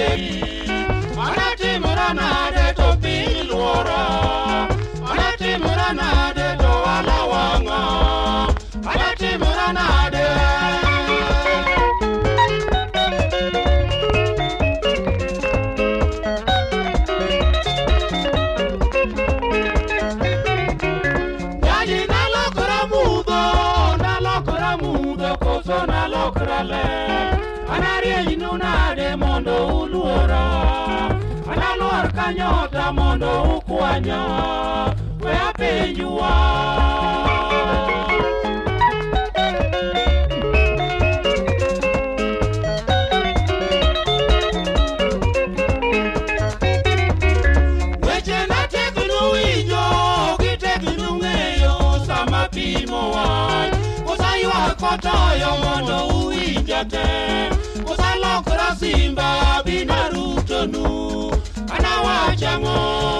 Anatimura nade to piny luoro, anatimura nade to alawanga, anatimura nade. Yaji nalokra mudo koso nalokra le, anarieny nunade mondo uluora. Analuor kanyota mondo ukwanya, we apenjua. Weche na teknu winjo, giteknu ng'eyo sama pimo wach. Kosa ywak kotoyo mondo uwinja te, kosa lokra simba binarutonu. Anawachango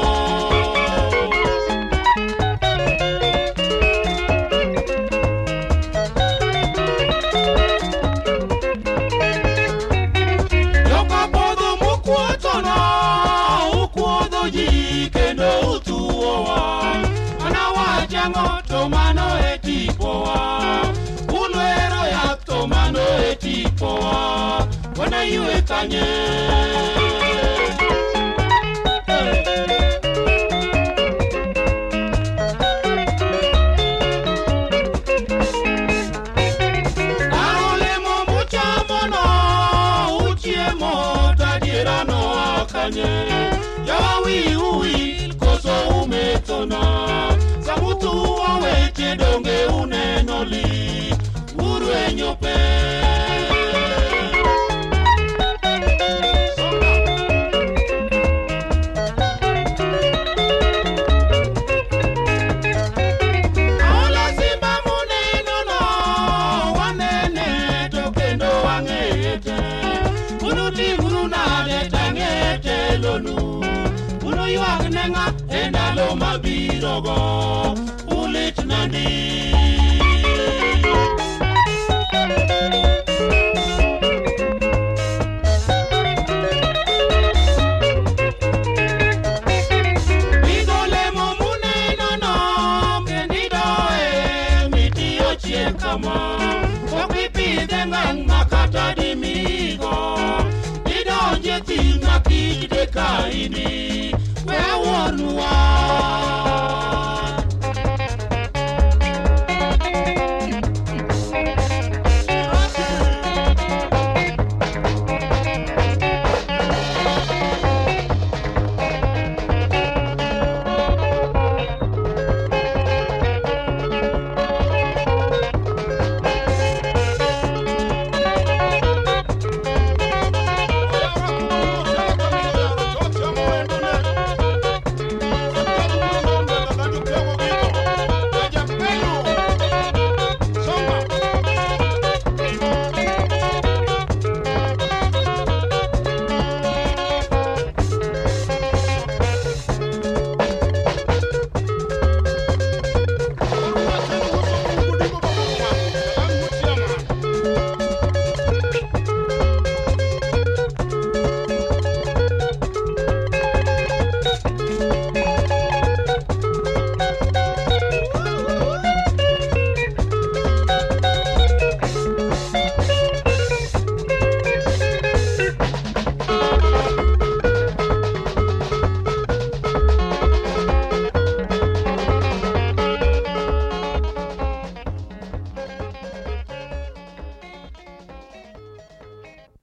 Yoka podho mukwotono, ukwodo ji kendo utuowa. Anawachango to mano e tipowa, ulwero yath to mano e tipowa. Wana yue kanye Yawi uwi koso umetona, samutu waweche donge unenoli, urwe nyope. Aola simba muneno no, wanene tokendo wangete, unuti ununade tangete lonu. Uno yuag nenga endalo mabiro go ulit nandi. Bigolemo muneno no kendido mitiyo chien kama. Okipidhe ngang makata dimigo, idonje thim nakide kaini. Where one